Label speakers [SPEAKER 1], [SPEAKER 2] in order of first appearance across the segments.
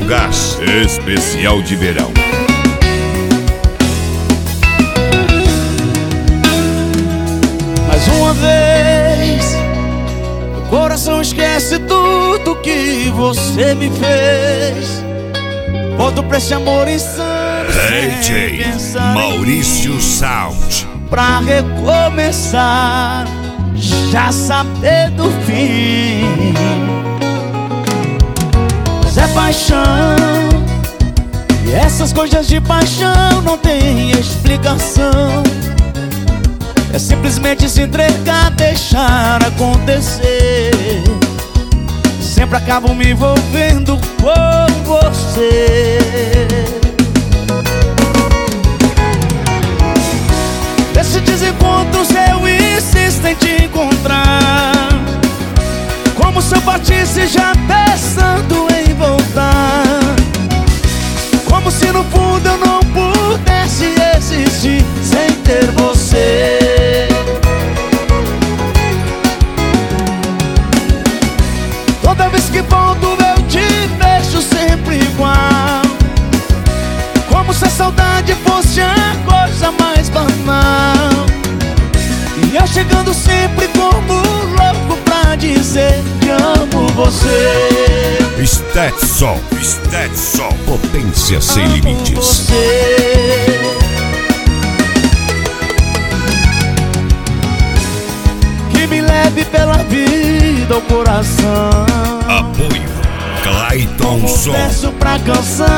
[SPEAKER 1] Gás, especial de verão.
[SPEAKER 2] Mais uma vez, meu coração esquece tudo que você me fez. Volto pra esse amor insano
[SPEAKER 1] DJ Maurício Sound,
[SPEAKER 2] pra recomeçar, já saber do fim. Mas é paixão, e essas coisas de paixão não tem explicação. É simplesmente se entregar, deixar acontecer. Sempre acabo me envolvendo com você. Desses desencontros eu insisto em te encontrar, como se eu partisse já pensando em voltar. Como se no fundo eu não pudesse existir sem ter você. Toda vez que volto eu te vejo sempre igual, como se a saudade fosse a coisa mais banal. E eu chegando sempre como louco pra dizer que amo você.
[SPEAKER 1] Stetson, potência sem limites.
[SPEAKER 2] Você. Que me leve pela vida ao coração.
[SPEAKER 1] Apoio Clayton Som.
[SPEAKER 2] Confesso pra canção,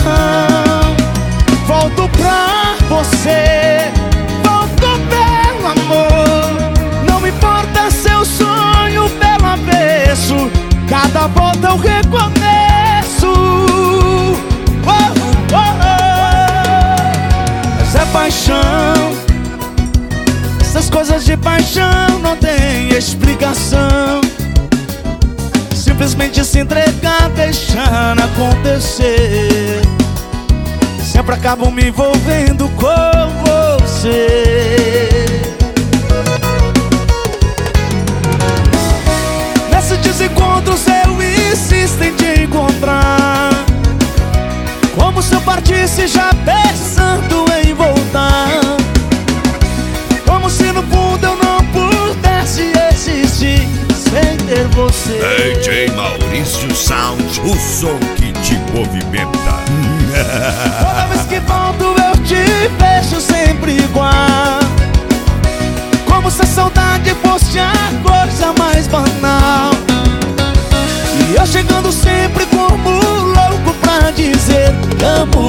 [SPEAKER 2] volto pra você, volto pelo amor. Não me importa seu sonho pelo avesso, cada volta eu recomeço. Mas é paixão, essas coisas de paixão não tem explicação. Simplesmente se entregar, deixando acontecer. Sempre acabo me envolvendo com você. Nesses desencontros eu insisto em te encontrar, como se eu partisse já pensando em voltar. Como se no fundo eu não pudesse existir sem ter você.
[SPEAKER 1] DJ Maurício Sound, o som que te movimenta.
[SPEAKER 2] Toda vez que volto eu te vejo sempre igual, como se a saudade fosse a coisa mais banal. E eu chegando sempre como louco pra dizer amo